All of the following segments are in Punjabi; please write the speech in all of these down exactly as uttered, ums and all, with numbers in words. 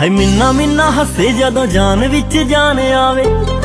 ਹਾਏ ਮਿੰਨਾ ਮਿੰਨਾ ਹੱਸੇ ਜਦੋਂ ਜਾਨ ਵਿੱਚ ਜਾਨ ਆਵੇ,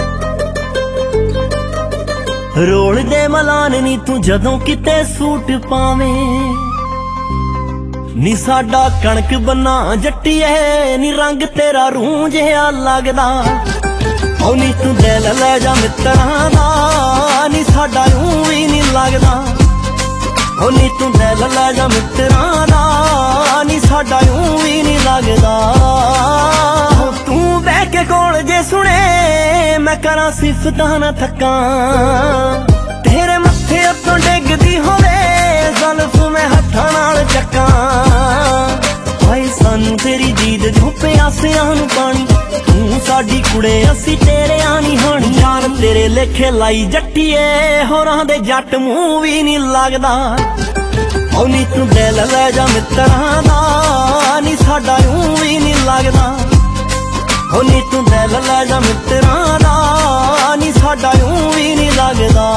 ਰੋਲ ਦੇ ਮਲਾਨ ਨੀ ਤੂੰ ਜਦੋਂ ਕਿਤੇ ਸੂਟ ਪਾਵੇਂ। ਨੀ ਸਾਡਾ ਕਣਕ ਬੰਨਾ ਜੱਟੀਏ ਨੀ ਰੰਗ ਤੇਰਾ ਰੂਹ ਜਿਹਾ ਲੱਗਦਾ। ਓ ਨੀ ਤੂੰ ਦਿਲ ਲੈ ਜਾ ਮਿੱਤਰਾਂ ਦਾ, ਨੀ ਸਾਡਾ ਊਂ ਵੀ ਨੀ ਲੱਗਦਾ। ਓ ਨੀ ਤੂੰ ਦਿਲ ਲੈ ਜਾ ਮਿੱਤਰਾਂ ਦਾ, ਨੀ ਸਾਡਾ ਊਂ ਵੀ ਨੀ ਲੱਗਦਾ। ਤੂੰ ਬਹਿ ਕੇ ਕੋਲ ਜੇ ਸੁਣੇ ਮੈਂ ਕਰਾਂ ਸਿਫਤਾਂ ਨਾ ਥੱਕਾਂ, ਤੇਰੇ ਮੱਥੇ ਉੱਤੋਂ ਡਿੱਗਦੀ ਹੋਵੇ ਜ਼ੁਲਫ ਮੈਂ ਹੱਥਾਂ ਨਾਲ ਚੱਕਾਂ। ਹਾਏ ਸਾਨੂੰ ਤੇਰੀ ਦੀਦ ਜੋ ਪਿਆਸਿਆਂ ਨੂੰ ਪਾਣੀ, ਤੂੰ ਸਾਡੀ ਕੁੜੇ ਅਸੀਂ ਤੇਰਿਆਂ ਨੀ ਹਾਣੀ। ਯਾਰ ਤੇਰੇ ਲੇਖੇ ਲਾਈ ਜੱਟੀਏ ਹੋਰਾਂ ਦੇ ਜੱਟ ਮੂੰਹ ਵੀ ਨੀ ਲੱਗਦਾ। ਓ ਨੀ ਤੂੰ ਦਿਲ ਲੈ ਜਾ ਮਿੱਤਰਾਂ ਦਾ, ਨੀ ਸਾਡਾ ਊਂ ਵੀ ਨੀ ਲੱਗਦਾ। ਓ ਨੀ ਤੂੰ ਦਿਲ ਲੈ ਜਾ ਮਿੱਤਰਾਂ ਦਾ, ਨੀ ਸਾਡਾ ਊਂ ਵੀ ਨੀ ਲੱਗਦਾ।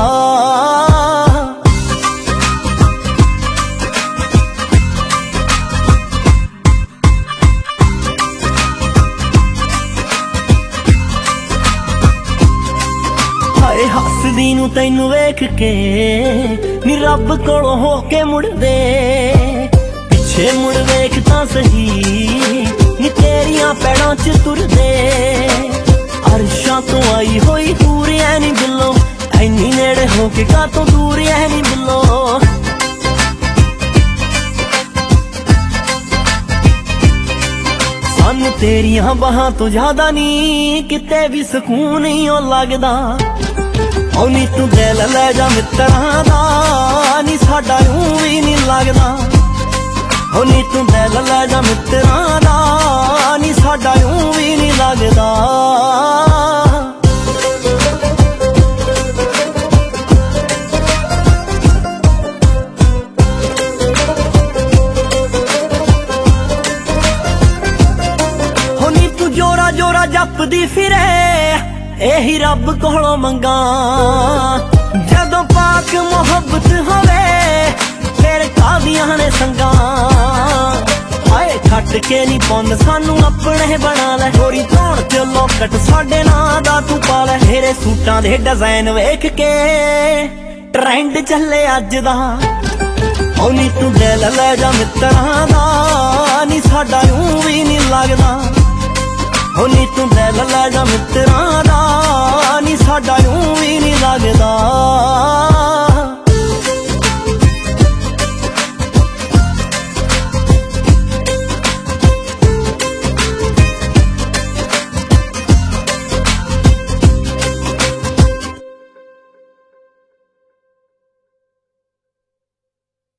ਹਾਏ ਹੱਸਦੀ ਨੂੰ ਤੈਨੂੰ ਵੇਖ ਕੇ ਨੀ ਰੱਬ ਕੋਲੋਂ ਹੋ ਕੇ ਮੁੜਦੇ, ਪਿੱਛੇ ਮੁੜ ਵੇਖ ਤਾਂ ਸਹੀ ਨੀ ਤੇਰੀਆਂ ਪੈੜਾਂ ਚ ਤੁਰਦੇ। ਅਰਸ਼ਾਂ ਤੋਂ ਆਈ ਹੋਈ ਹੂਰ ਐ ਨੀ ਬਿੱਲੋ, ਐਨੀ ਨੇੜੇ ਹੋ ਕੇ ਕਾਤੋਂ ਦੂਰ ਐ ਨੀ ਬਿੱਲੋ। ਸਾਨੂੰ ਤੇਰੀਆਂ ਬਾਹਾਂ ਤੋਂ ਜ਼ਿਆਦਾ ਨੀ ਕਿਤੇ ਵੀ ਸਕੂਨ ਨਹੀਂ ਓ ਲੱਗਦਾ। ਓ ਨੀ ਤੂੰ ਦਿਲ ਲੈ ਜਾ ਮਿੱਤਰਾਂ ਦਾ, ਨੀ ਸਾਡਾ ਊਂ ਵੀ ਨੀ ਲੱਗਦਾ। ਓ ਨੀ ਤੂੰ ਦਿਲ ਲੈ ਜਾ ਮਿੱਤਰਾਂ ਦਾ, ਨੀ ਸਾਡਾ ਊਂ ਵੀ ਨੀ ਲੱਗਦਾ। ਹੋ ਨੀ ਤੂੰ ਜੋਰਾ ਜੋਰਾ ਜਪਦੀ ਫਿਰੇ ਇਹੀ ਰੱਬ ਕੋਲੋਂ ਮੰਗਾਂ, ਜਦੋਂ ਪਾਕ ਮੁਹੱਬਤ ਹੋਵੇ ਫਿਰ ਕਾਹਦੀਆਂ ਨੇ ਸੰਗਾਂ। ਆਏ ਛੱਡ ਕੇ ਨੀ ਪੁੰਨ ਸਾਨੂੰ ਆਪਣੇ ਬਣਾ ਲੈ, ਗੋਰੀ ਧੌਣ ਤੇ ਲੋਕਟ ਸਾਡੇ ਨਾਂ ਦਾ ਤੂੰ ਪਾ ਲੈ। ਤੇਰੇ ਸੂਟਾਂ ਦੇ ਡਿਜ਼ਾਈਨ ਵੇਖ ਕੇ ਟ੍ਰੈਂਡ ਚੱਲੇ ਅੱਜ ਦਾ। ਓ ਨੀ ਤੂੰ ਦਿਲ ਲੈ ਜਾ ਮਿੱਤਰਾਂ ਦਾ, ਨੀ ਸਾਡਾ ਊਂ ਵੀ ਨੀ ਲੱਗਦਾ। ਓ ਨੀ ਤੂੰ ਦਿਲ ਲੈ ਜਾ ਮਿੱਤਰਾਂ ਦਾ,